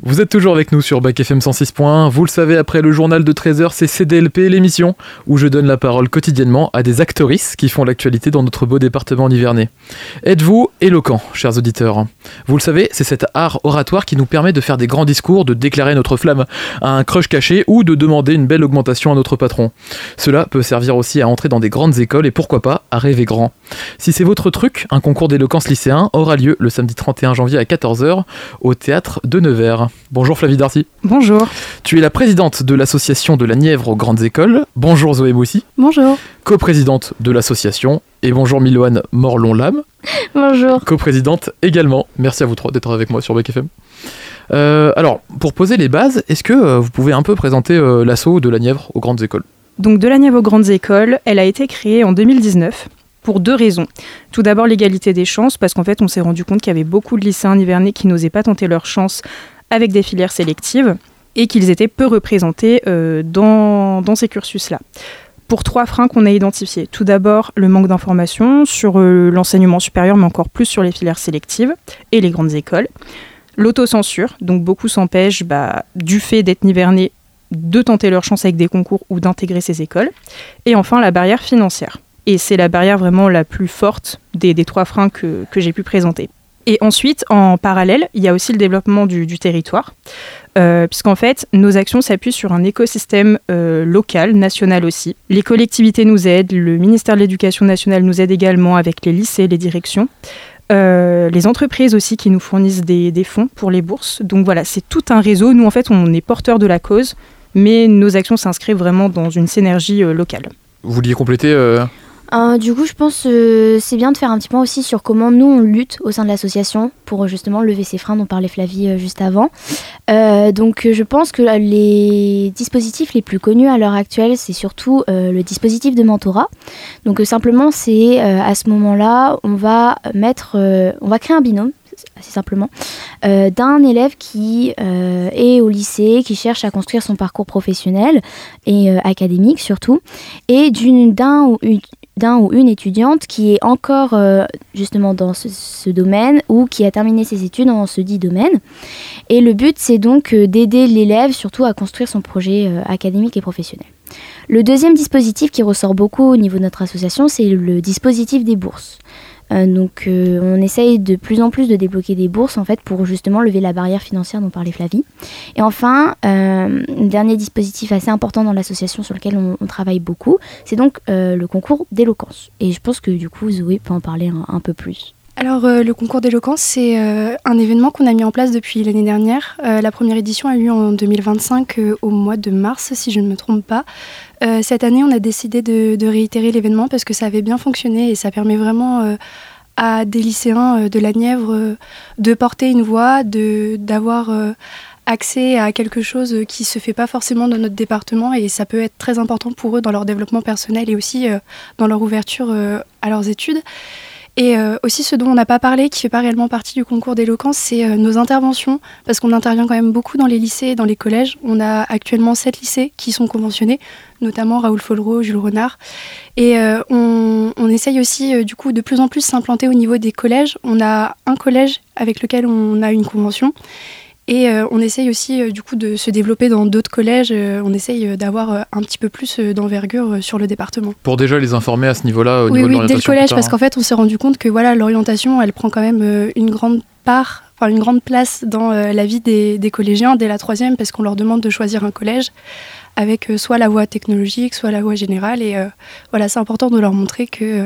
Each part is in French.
Vous êtes toujours avec nous sur Bac FM 106.1. Vous le savez, après le journal de 13h, c'est CDLP, l'émission où je donne la parole quotidiennement à des actrices qui font l'actualité dans notre beau département nivernais. Êtes-vous éloquent, chers auditeurs? Vous le savez, c'est cet art oratoire qui nous permet de faire des grands discours, de déclarer notre flamme à un crush caché ou de demander une belle augmentation à notre patron. Cela peut servir aussi à entrer dans des grandes écoles et pourquoi pas à rêver grand. Si c'est votre truc, un concours d'éloquence lycéen aura lieu le samedi 31 janvier à 14h au théâtre de Nevers. Bonjour Flavie Darty. Bonjour. Tu es la présidente de l'association de la Nièvre aux grandes écoles. Bonjour Zoé Moussi. Bonjour. Co-présidente de l'association. Et bonjour Miloane Morlon-Lame. Bonjour. Co-présidente également. Merci à vous trois d'être avec moi sur Bac FM. Alors, pour poser les bases, est-ce que vous pouvez un peu présenter l'asso de la Nièvre aux grandes écoles? Donc de la Nièvre aux grandes écoles, elle a été créée en 2019. Pour deux raisons. Tout d'abord, l'égalité des chances, parce qu'en fait, on s'est rendu compte qu'il y avait beaucoup de lycéens nivernais qui n'osaient pas tenter leur chance avec des filières sélectives et qu'ils étaient peu représentés dans ces cursus-là. Pour trois freins qu'on a identifiés. Tout d'abord, le manque d'informations sur l'enseignement supérieur, mais encore plus sur les filières sélectives et les grandes écoles. L'autocensure, donc beaucoup s'empêchent, du fait d'être nivernais, de tenter leur chance avec des concours ou d'intégrer ces écoles. Et enfin, la barrière financière. Et c'est la barrière vraiment la plus forte des trois freins que j'ai pu présenter. Et ensuite, en parallèle, il y a aussi le développement du territoire, puisqu'en fait, nos actions s'appuient sur un écosystème local, national aussi. Les collectivités nous aident, le ministère de l'Éducation nationale nous aide également avec les lycées, les directions. Les entreprises aussi qui nous fournissent des fonds pour les bourses. Donc voilà, c'est tout un réseau. Nous, en fait, on est porteurs de la cause, mais nos actions s'inscrivent vraiment dans une synergie locale. Vous vouliez compléter Du coup, je pense que c'est bien de faire un petit point aussi sur comment nous, on lutte au sein de l'association pour justement lever ces freins dont parlait Flavie juste avant. Donc, je pense que les dispositifs les plus connus à l'heure actuelle, c'est surtout le dispositif de mentorat. Donc, simplement, c'est à ce moment-là, on va créer un binôme, assez simplement, d'un élève qui est au lycée, qui cherche à construire son parcours professionnel et académique surtout, et d'un ou une étudiante qui est encore justement dans ce domaine ou qui a terminé ses études dans ce dit domaine. Et le but, c'est donc d'aider l'élève surtout à construire son projet académique et professionnel. Le deuxième dispositif qui ressort beaucoup au niveau de notre association, c'est le dispositif des bourses. Donc on essaye de plus en plus de débloquer des bourses en fait pour justement lever la barrière financière dont parlait Flavie. Et enfin, un dernier dispositif assez important dans l'association sur lequel on travaille beaucoup, c'est donc le concours d'éloquence. Et je pense que du coup Zoé peut en parler un peu plus. Alors le concours d'éloquence, c'est un événement qu'on a mis en place depuis l'année dernière. La première édition a eu lieu en 2025 au mois de mars, si je ne me trompe pas. Cette année, on a décidé de réitérer l'événement parce que ça avait bien fonctionné et ça permet vraiment à des lycéens de la Nièvre de porter une voix, d'avoir accès à quelque chose qui ne se fait pas forcément dans notre département et ça peut être très important pour eux dans leur développement personnel et aussi dans leur ouverture à leurs études. Et aussi ce dont on n'a pas parlé, qui ne fait pas réellement partie du concours d'éloquence, c'est nos interventions, parce qu'on intervient quand même beaucoup dans les lycées et dans les collèges. On a actuellement 7 lycées qui sont conventionnés, notamment Raoul Follereau, Jules Renard. Et on essaye aussi du coup de plus en plus s'implanter au niveau des collèges. On a un collège avec lequel on a une convention. Et on essaye aussi du coup de se développer dans d'autres collèges. On essaye d'avoir un petit peu plus d'envergure sur le département. pour déjà les informer à ce niveau-là, au niveau de Oui, l'orientation dès le collège, plus tard, parce qu'en fait, on s'est rendu compte que voilà, l'orientation, elle prend quand même une grande place dans la vie des collégiens dès la 3e, parce qu'on leur demande de choisir un collège avec soit la voie technologique, soit la voie générale. Et voilà, c'est important de leur montrer que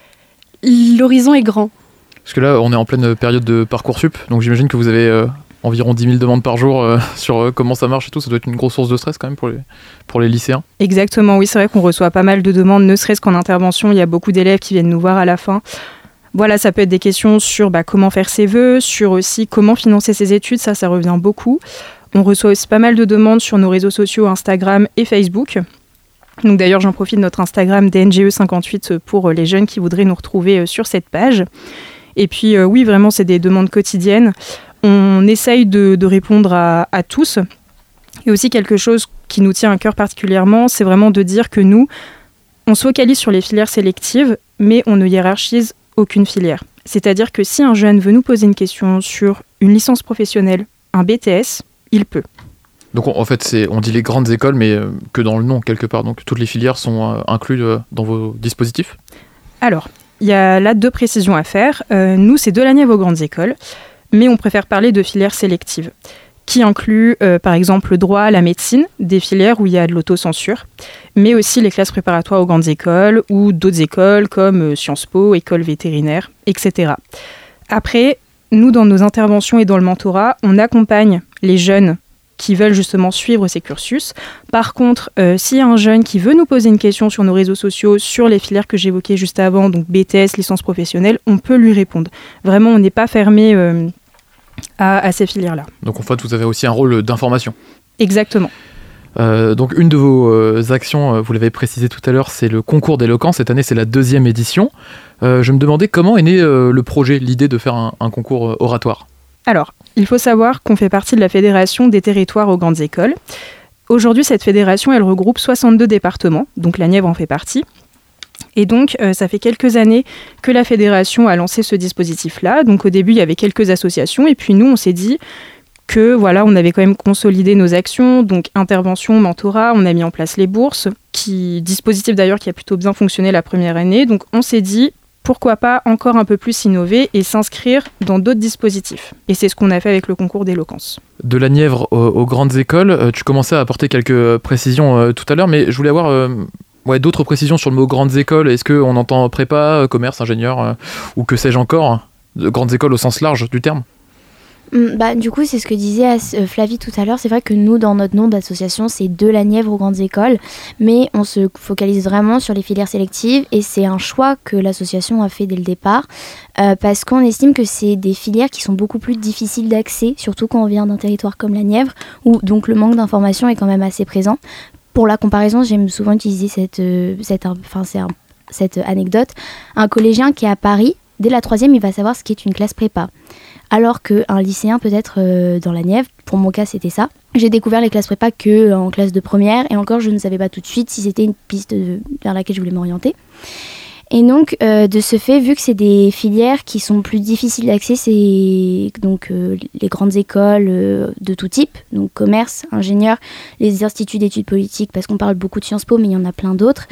l'horizon est grand. Parce que là, on est en pleine période de Parcoursup, donc j'imagine que vous avez environ 10 000 demandes par jour sur comment ça marche et tout. Ça doit être une grosse source de stress quand même pour les lycéens. Exactement, oui, c'est vrai qu'on reçoit pas mal de demandes, ne serait-ce qu'en intervention. Il y a beaucoup d'élèves qui viennent nous voir à la fin. Voilà, ça peut être des questions sur comment faire ses vœux, sur aussi comment financer ses études, ça revient beaucoup. On reçoit aussi pas mal de demandes sur nos réseaux sociaux, Instagram et Facebook. Donc d'ailleurs, j'en profite de notre Instagram DNGE58 pour les jeunes qui voudraient nous retrouver sur cette page. Et puis oui, vraiment, c'est des demandes quotidiennes. On essaye de répondre à tous. Et aussi quelque chose qui nous tient à cœur particulièrement, c'est vraiment de dire que nous, on se focalise sur les filières sélectives, mais on ne hiérarchise aucune filière. C'est-à-dire que si un jeune veut nous poser une question sur une licence professionnelle, un BTS, il peut. Donc en fait, on dit les grandes écoles, mais que dans le nom quelque part. Donc toutes les filières sont incluses dans vos dispositifs ? Alors, il y a là 2 précisions à faire. Nous, c'est de la Nièvre aux grandes écoles, mais on préfère parler de filières sélectives, qui incluent par exemple le droit, la médecine, des filières où il y a de l'autocensure, mais aussi les classes préparatoires aux grandes écoles ou d'autres écoles comme Sciences Po, école vétérinaire, etc. Après, nous, dans nos interventions et dans le mentorat, on accompagne les jeunes qui veulent justement suivre ces cursus. Par contre, s'il y a un jeune qui veut nous poser une question sur nos réseaux sociaux, sur les filières que j'évoquais juste avant, donc BTS, licence professionnelle, on peut lui répondre. Vraiment, on n'est pas fermé à ces filières-là. Donc en fait, vous avez aussi un rôle d'information. Exactement. Donc une de vos actions, vous l'avez précisé tout à l'heure, c'est le concours d'éloquence. Cette année, c'est la 2e édition. Je me demandais comment est né le projet, l'idée de faire un concours oratoire. Alors, il faut savoir qu'on fait partie de la Fédération des territoires aux grandes écoles. Aujourd'hui, cette fédération, elle regroupe 62 départements, donc la Nièvre en fait partie. Et donc, ça fait quelques années que la fédération a lancé ce dispositif-là. Donc au début, il y avait quelques associations, et puis nous, on s'est dit que voilà, on avait quand même consolidé nos actions, donc intervention, mentorat, on a mis en place les bourses, dispositif d'ailleurs qui a plutôt bien fonctionné la première année. Donc on s'est dit, pourquoi pas encore un peu plus innover et s'inscrire dans d'autres dispositifs. Et c'est ce qu'on a fait avec le concours d'éloquence. De la Nièvre aux grandes écoles, tu commençais à apporter quelques précisions tout à l'heure, mais je voulais avoir d'autres précisions sur le mot grandes écoles. Est-ce qu'on entend prépa, commerce, ingénieur, ou que sais-je encore, de grandes écoles au sens large du terme ? Du coup, c'est ce que disait Flavie tout à l'heure. C'est vrai que nous, dans notre nom d'association, c'est de la Nièvre aux grandes écoles, mais on se focalise vraiment sur les filières sélectives et c'est un choix que l'association a fait dès le départ parce qu'on estime que c'est des filières qui sont beaucoup plus difficiles d'accès, surtout quand on vient d'un territoire comme la Nièvre, où donc le manque d'information est quand même assez présent. Pour la comparaison, j'aime souvent utiliser cette anecdote. Un collégien qui est à Paris, dès la 3e, il va savoir ce qu'est une classe prépa. Alors qu'un lycéen peut-être dans la Nièvre, pour mon cas c'était ça. J'ai découvert les classes prépa qu'en classe de première et encore je ne savais pas tout de suite si c'était une piste vers laquelle je voulais m'orienter. Et donc de ce fait, vu que c'est des filières qui sont plus difficiles d'accès, c'est donc les grandes écoles de tout type, donc commerce, ingénieur, les instituts d'études politiques, parce qu'on parle beaucoup de Sciences Po, mais il y en a plein d'autres.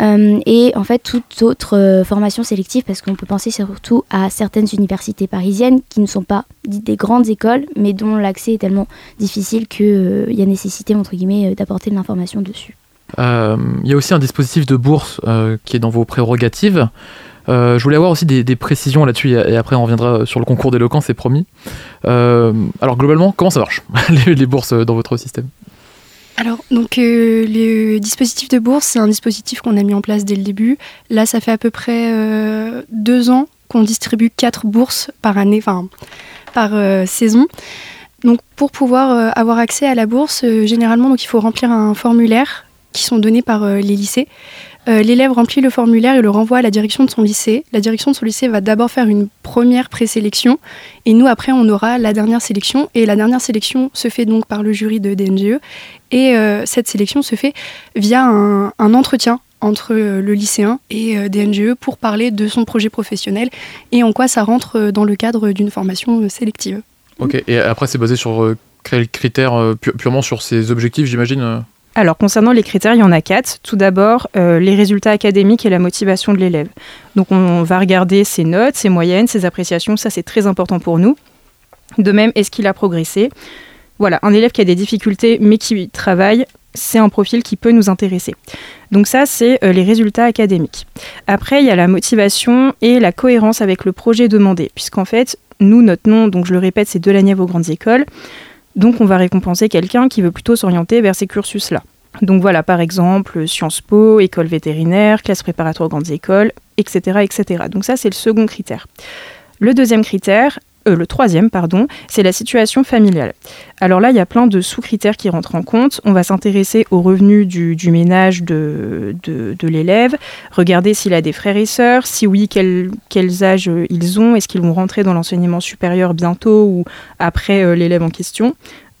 Et en fait, toute autre formation sélective, parce qu'on peut penser surtout à certaines universités parisiennes qui ne sont pas dites des grandes écoles, mais dont l'accès est tellement difficile qu'il y a nécessité, entre guillemets, d'apporter de l'information dessus. Il y a aussi un dispositif de bourse qui est dans vos prérogatives. Je voulais avoir aussi des précisions là-dessus et après on reviendra sur le concours d'éloquence, c'est promis. Alors globalement, comment ça marche les bourses dans votre système ? Alors, donc, le dispositif de bourse, c'est un dispositif qu'on a mis en place dès le début. Là, ça fait à peu près 2 ans qu'on distribue 4 bourses par année, par saison. Donc, pour pouvoir avoir accès à la bourse, généralement, donc, il faut remplir un formulaire qui sont donnés par les lycées. L'élève remplit le formulaire et le renvoie à la direction de son lycée. La direction de son lycée va d'abord faire une première présélection et nous, après, on aura la dernière sélection. Et la dernière sélection se fait donc par le jury de DNGE et cette sélection se fait via un entretien entre le lycéen et DNGE pour parler de son projet professionnel et en quoi ça rentre dans le cadre d'une formation sélective. Ok, et après, c'est basé sur quels critères purement sur ses objectifs, j'imagine Alors, concernant les critères, il y en a 4. Tout d'abord, les résultats académiques et la motivation de l'élève. Donc, on va regarder ses notes, ses moyennes, ses appréciations. Ça, c'est très important pour nous. De même, est-ce qu'il a progressé ? Voilà, un élève qui a des difficultés, mais qui travaille, c'est un profil qui peut nous intéresser. Donc ça, c'est les résultats académiques. Après, il y a la motivation et la cohérence avec le projet demandé. Puisqu'en fait, nous, notre nom, donc je le répète, c'est de la Nièvre aux grandes écoles. Donc, on va récompenser quelqu'un qui veut plutôt s'orienter vers ces cursus-là. Donc voilà, par exemple, Sciences Po, école vétérinaire, classe préparatoire aux grandes écoles, etc., etc. Donc ça, c'est le second critère. Le troisième, c'est la situation familiale. Alors là, il y a plein de sous-critères qui rentrent en compte. On va s'intéresser aux revenus du ménage de l'élève, regarder s'il a des frères et sœurs, si oui, quels âges ils ont, est-ce qu'ils vont rentrer dans l'enseignement supérieur bientôt ou après l'élève en question.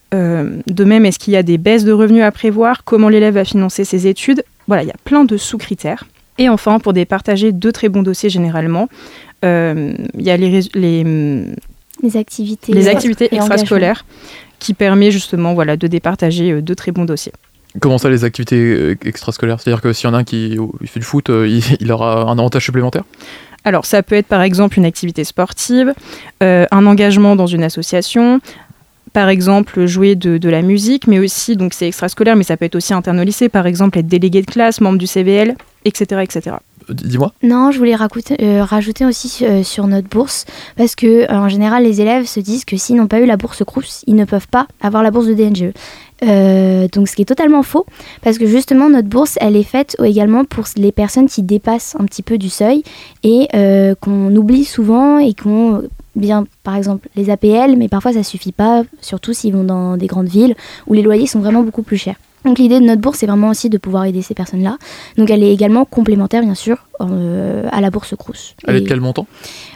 De même, est-ce qu'il y a des baisses de revenus à prévoir, comment l'élève va financer ses études. Voilà, il y a plein de sous-critères. Et enfin, pour départager 2 très bons dossiers généralement, il y a les activités extrascolaires qui permet justement de départager de très bons dossiers. Comment ça, les activités extrascolaires ? C'est-à-dire que s'il y en a un qui fait du foot, il aura un avantage supplémentaire ? Alors, ça peut être par exemple une activité sportive, un engagement dans une association, par exemple jouer de la musique, mais aussi, donc c'est extrascolaire, mais ça peut être aussi interne au lycée, par exemple être délégué de classe, membre du CVL, etc. etc. Dis-moi. Non, je voulais rajouter aussi sur notre bourse, parce que en général, les élèves se disent que s'ils n'ont pas eu la bourse Crous, ils ne peuvent pas avoir la bourse de DNGE. Donc ce qui est totalement faux, parce que justement notre bourse elle est faite également pour les personnes qui dépassent un petit peu du seuil et qu'on oublie souvent et qu'on bien par exemple les APL, mais parfois ça suffit pas, surtout s'ils vont dans des grandes villes où les loyers sont vraiment beaucoup plus chers. Donc l'idée de notre bourse c'est vraiment aussi de pouvoir aider ces personnes-là. Donc elle est également complémentaire bien sûr à la bourse Crous. Elle est de quel montant ?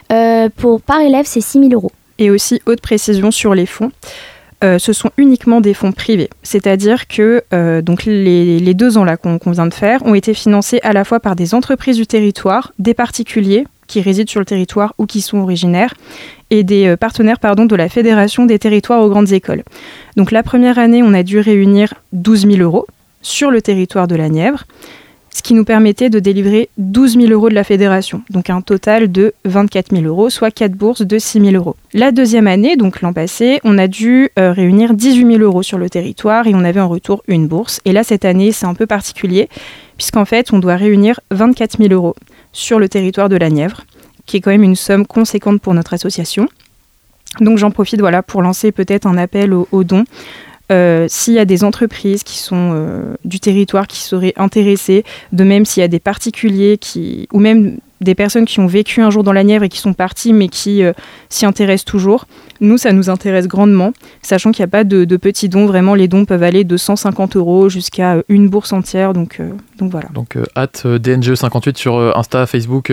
Par élève c'est 6 000 €. Et aussi haute précision sur les fonds. Ce sont uniquement des fonds privés. C'est-à-dire que donc les 2 ans là, qu'on vient de faire ont été financés à la fois par des entreprises du territoire, des particuliers qui résident sur le territoire ou qui sont originaires, et des partenaires de la Fédération des territoires aux grandes écoles. Donc la première année, on a dû réunir 12 000 € sur le territoire de la Nièvre, ce qui nous permettait de délivrer 12 000 € de la fédération, donc un total de 24 000 €, soit 4 bourses de 6 000 €. La deuxième année, donc l'an passé, on a dû réunir 18 000 € sur le territoire et on avait en retour une bourse. Et là, cette année, c'est un peu particulier, puisqu'en fait, on doit réunir 24 000 € sur le territoire de la Nièvre, qui est quand même une somme conséquente pour notre association. Donc j'en profite pour lancer peut-être un appel aux dons. S'il y a des entreprises qui sont du territoire qui seraient intéressées, de même s'il y a des particuliers ou même des personnes qui ont vécu un jour dans la Nièvre et qui sont parties mais qui s'y intéressent toujours, nous ça nous intéresse grandement, sachant qu'il n'y a pas de petits dons, vraiment les dons peuvent aller de 150 € jusqu'à une bourse entière, donc voilà. Donc @DNGE58 sur Insta, Facebook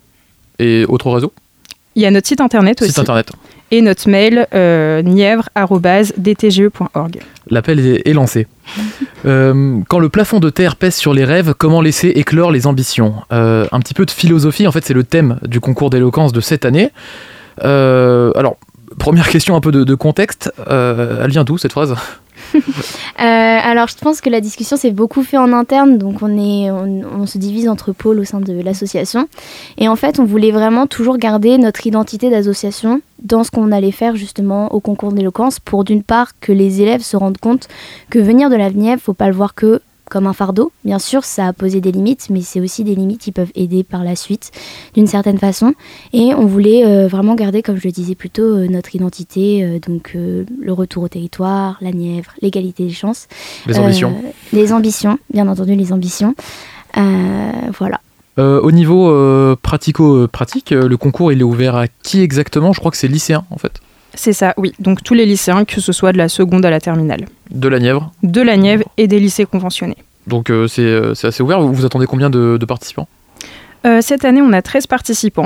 et autres réseaux. Il y a notre site internet aussi. Et notre mail, nièvre@dtge.org. L'appel est lancé. Quand le plafond de terre pèse sur les rêves, comment laisser éclore les ambitions ? Un petit peu de philosophie, en fait, c'est le thème du concours d'éloquence de cette année. Alors, première question, un peu de contexte. Elle vient d'où, cette phrase ? Alors je pense que la discussion s'est beaucoup fait en interne, donc on se divise entre pôles au sein de l'association, et en fait on voulait vraiment toujours garder notre identité d'association dans ce qu'on allait faire justement au concours d'éloquence, pour d'une part que les élèves se rendent compte que venir de la Nièvre, faut pas le voir que comme un fardeau. Bien sûr, ça a posé des limites, mais c'est aussi des limites qui peuvent aider par la suite, d'une certaine façon. Et on voulait vraiment garder, comme je le disais plus tôt, notre identité, donc le retour au territoire, la Nièvre, l'égalité des chances. Les ambitions. Les ambitions, bien entendu, les ambitions. Voilà. Au niveau pratico-pratique, le concours, il est ouvert à qui exactement ? Je crois que c'est lycéen, en fait. C'est ça, oui. Donc tous les lycéens, que ce soit de la seconde à la terminale. De la Nièvre ? De la Nièvre et des lycées conventionnés. Donc c'est assez ouvert. Vous attendez combien de participants ? Cette année, on a 13 participants.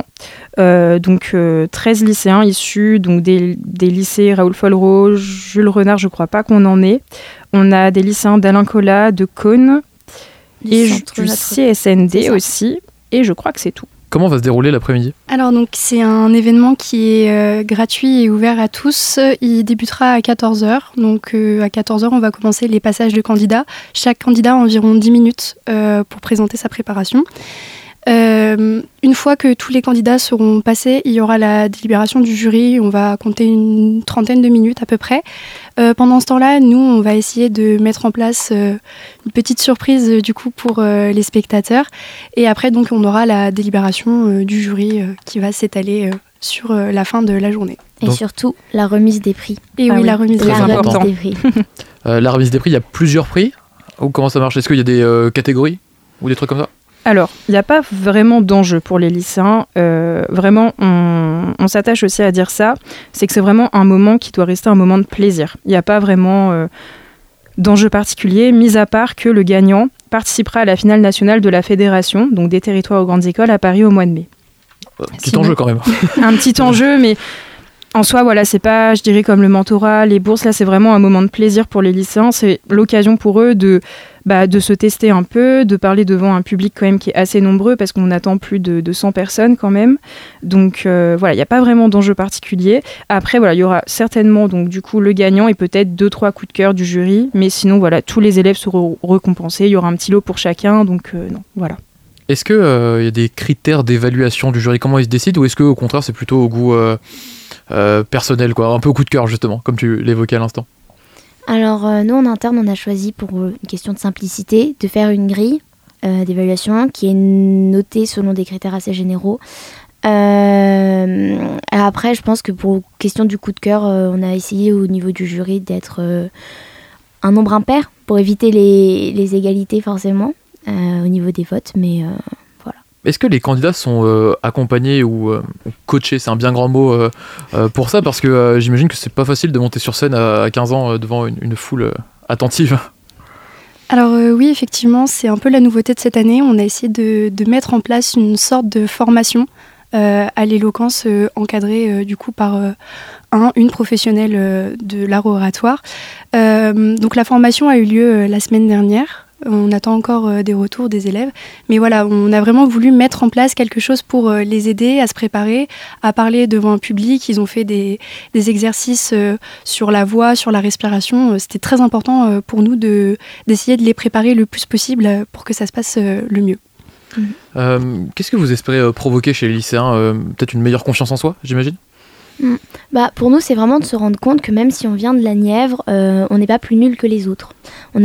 13 lycéens issus donc, des lycées Raoul Follereau, Jules Renard, je ne crois pas qu'on en ait. On a des lycéens d'Alain Colas, de Cône, et du CSND aussi. Et je crois que c'est tout. Comment va se dérouler l'après-midi ? Alors donc c'est un événement qui est gratuit et ouvert à tous. Il débutera à 14h. Donc à 14h, on va commencer les passages de candidats. Chaque candidat a environ 10 minutes pour présenter sa préparation. Une fois que tous les candidats seront passés, il y aura la délibération du jury. On va compter une trentaine de minutes à peu près. Pendant ce temps-là, nous, on va essayer de mettre en place une petite surprise du coup pour les spectateurs. Et après, donc, on aura la délibération du jury qui va s'étaler sur la fin de la journée. Et donc, surtout, la remise des prix. Et oui, la remise des prix. La remise des prix, il y a plusieurs prix ? Ou comment ça marche ? Est-ce qu'il y a des catégories ou des trucs comme ça ? Alors, il n'y a pas vraiment d'enjeu pour les lycéens. Vraiment, on s'attache aussi à dire ça. C'est que c'est vraiment un moment qui doit rester un moment de plaisir. Il n'y a pas vraiment d'enjeu particulier, mis à part que le gagnant participera à la finale nationale de la fédération, donc des territoires aux grandes écoles, à Paris au mois de mai. Petit enjeu quand même. Un petit enjeu, mais En soi, voilà, c'est pas, je dirais, comme le mentorat, les bourses, là, c'est vraiment un moment de plaisir pour les lycéens. C'est l'occasion pour eux de se tester un peu, de parler devant un public quand même qui est assez nombreux parce qu'on attend plus de 100 personnes quand même. Donc voilà, il n'y a pas vraiment d'enjeu particulier. Après, voilà, il y aura certainement donc du coup le gagnant et peut-être 2-3 coups de cœur du jury. Mais sinon, voilà, tous les élèves seront récompensés. Il y aura un petit lot pour chacun. Donc non, voilà. Est-ce qu'il y a des critères d'évaluation du jury? Comment ils se décident? Ou est-ce qu'au contraire, c'est plutôt au goût personnel, quoi, un peu au coup de cœur, justement, comme tu l'évoquais à l'instant? Alors, nous, en interne, on a choisi, pour une question de simplicité, de faire une grille d'évaluation qui est notée selon des critères assez généraux. Après, je pense que pour question du coup de cœur, on a essayé au niveau du jury d'être un nombre impair pour éviter les égalités, forcément, au niveau des votes, mais voilà. Est-ce que les candidats sont accompagnés ou coachés? C'est un bien grand mot pour ça, parce que j'imagine que c'est pas facile de monter sur scène à 15 ans devant une foule attentive. Alors oui, effectivement, c'est un peu la nouveauté de cette année. On a essayé de mettre en place une sorte de formation à l'éloquence encadrée du coup par une professionnelle de l'art oratoire. Donc la formation a eu lieu la semaine dernière. On attend encore des retours des élèves. Mais voilà, on a vraiment voulu mettre en place quelque chose pour les aider à se préparer, à parler devant un public. Ils ont fait des exercices sur la voix, sur la respiration. C'était très important pour nous d'essayer de les préparer le plus possible pour que ça se passe le mieux. Qu'est-ce que vous espérez provoquer chez les lycéens? Peut-être une meilleure confiance en soi, j'imagine? Pour nous, c'est vraiment de se rendre compte que même si on vient de la Nièvre, on n'est pas plus nul que les autres. On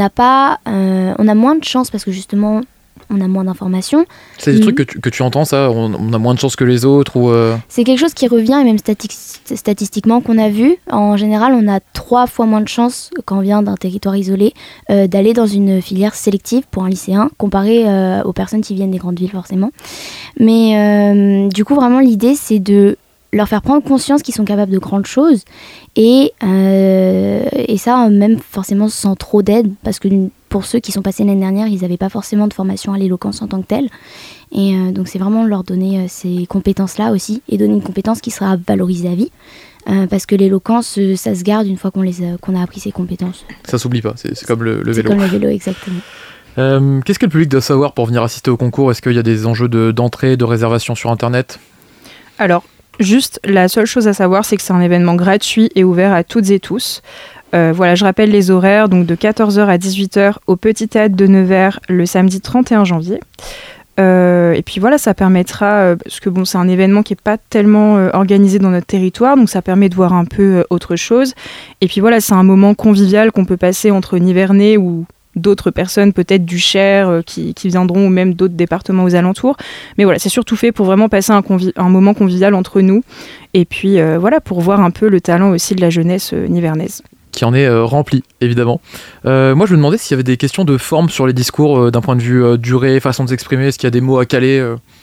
a moins de chance parce que justement, on a moins d'informations. C'est des trucs que tu entends, ça? On a moins de chance que les autres ou C'est quelque chose qui revient, et même statistiquement qu'on a vu. En général, on a 3 fois moins de chance quand on vient d'un territoire isolé d'aller dans une filière sélective pour un lycéen, comparé aux personnes qui viennent des grandes villes, forcément. Mais du coup, vraiment, l'idée, c'est de leur faire prendre conscience qu'ils sont capables de grandes choses et ça même forcément sans trop d'aide, parce que pour ceux qui sont passés l'année dernière, ils n'avaient pas forcément de formation à l'éloquence en tant que telle, et donc c'est vraiment leur donner ces compétences là aussi, et donner une compétence qui sera valorisée à vie, parce que l'éloquence ça se garde une fois qu'on a appris ces compétences. Ça s'oublie pas, c'est comme le vélo. C'est comme le vélo, exactement. Qu'est-ce que le public doit savoir pour venir assister au concours? Est-ce qu'il y a des enjeux d'entrée, de réservation sur internet? Alors, juste, la seule chose à savoir, c'est que c'est un événement gratuit et ouvert à toutes et tous. Voilà, je rappelle les horaires, donc de 14h à 18h au Petit Théâtre de Nevers le samedi 31 janvier. Et puis voilà, ça permettra, parce que bon, c'est un événement qui n'est pas tellement organisé dans notre territoire, donc ça permet de voir un peu autre chose. Et puis voilà, c'est un moment convivial qu'on peut passer entre Nivernais ou d'autres personnes peut-être du Cher qui viendront, ou même d'autres départements aux alentours. Mais voilà, c'est surtout fait pour vraiment passer un moment convivial entre nous. Et puis voilà, pour voir un peu le talent aussi de la jeunesse nivernaise. Qui en est rempli, évidemment. Moi, je me demandais s'il y avait des questions de forme sur les discours, d'un point de vue durée, façon de s'exprimer, est-ce qu'il y a des mots à caler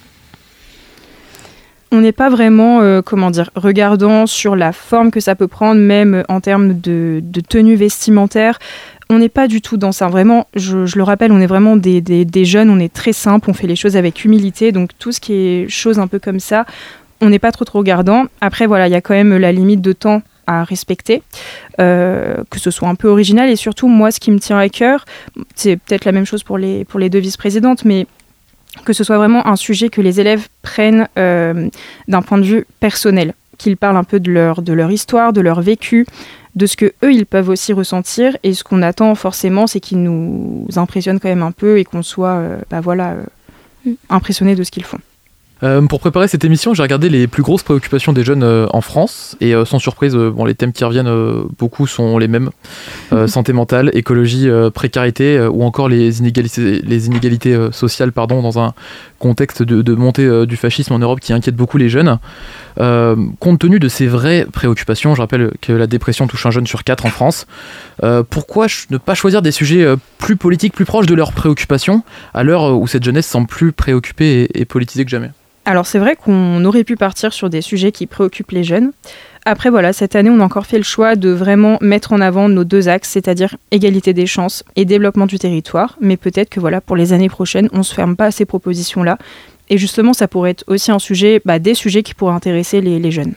On n'est pas vraiment, regardant sur la forme que ça peut prendre, même en termes de tenue vestimentaire. On n'est pas du tout dans ça. Vraiment, je le rappelle, on est vraiment des jeunes, on est très simple, on fait les choses avec humilité. Donc tout ce qui est choses un peu comme ça, on n'est pas trop regardant. Après, voilà, il y a quand même la limite de temps à respecter, que ce soit un peu original. Et surtout, moi, ce qui me tient à cœur, c'est peut-être la même chose pour les 2 vice-présidentes, mais que ce soit vraiment un sujet que les élèves prennent d'un point de vue personnel, qu'ils parlent un peu de leur histoire, de leur vécu, de ce que eux ils peuvent aussi ressentir, et ce qu'on attend forcément, c'est qu'ils nous impressionnent quand même un peu et qu'on soit impressionnés de ce qu'ils font. Pour préparer cette émission, j'ai regardé les plus grosses préoccupations des jeunes en France, et sans surprise, les thèmes qui reviennent beaucoup sont les mêmes. Santé mentale, écologie, précarité, ou encore les inégalités sociales, dans un contexte de montée du fascisme en Europe qui inquiète beaucoup les jeunes. Compte tenu de ces vraies préoccupations, je rappelle que la dépression touche un jeune sur 4 en France, pourquoi ne pas choisir des sujets plus politiques, plus proches de leurs préoccupations, à l'heure où cette jeunesse semble plus préoccupée et politisée que jamais? Alors c'est vrai qu'on aurait pu partir sur des sujets qui préoccupent les jeunes. Après voilà, cette année on a encore fait le choix de vraiment mettre en avant nos 2 axes, c'est-à-dire égalité des chances et développement du territoire. Mais peut-être que voilà, pour les années prochaines, on ne se ferme pas à ces propositions-là. Et justement, ça pourrait être aussi un sujet, des sujets qui pourraient intéresser les jeunes.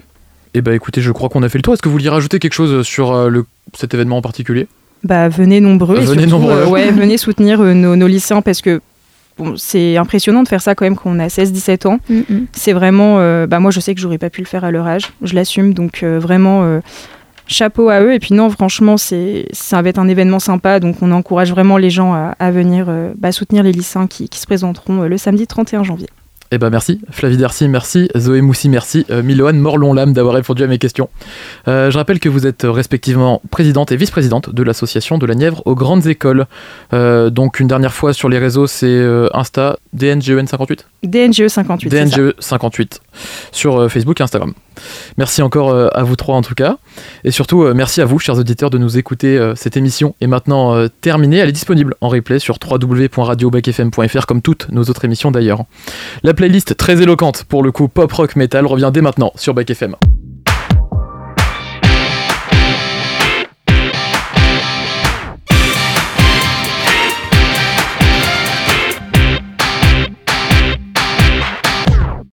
Et bah écoutez, je crois qu'on a fait le tour. Est-ce que vous vouliez rajouter quelque chose sur cet événement en particulier ? Venez nombreux. Venez et surtout, nombreux. Venez soutenir nos lycéens parce que c'est impressionnant de faire ça quand même quand on a 16-17 ans. C'est vraiment... moi, je sais que j'aurais pas pu le faire à leur âge. Je l'assume. Donc, vraiment, chapeau à eux. Et puis non, franchement, ça va être un événement sympa. Donc, on encourage vraiment les gens à venir soutenir les lycéens qui se présenteront le samedi 31 janvier. Eh ben merci, Flavie Dercy, merci, Zoé Moussi, merci, Miloane Morlon-Lame d'avoir répondu à mes questions. Je rappelle que vous êtes respectivement présidente et vice-présidente de l'association de la Nièvre aux grandes écoles. Donc une dernière fois sur les réseaux, c'est Insta, DNGEN58 DNGE58, DNGE58 sur Facebook et Instagram. Merci encore à vous trois en tout cas. Et surtout, merci à vous, chers auditeurs, de nous écouter. Cette émission est maintenant terminée. Elle est disponible en replay sur www.radiobacfm.fr comme toutes nos autres émissions d'ailleurs. La playlist très éloquente, pour le coup pop rock metal, revient dès maintenant sur Bac FM.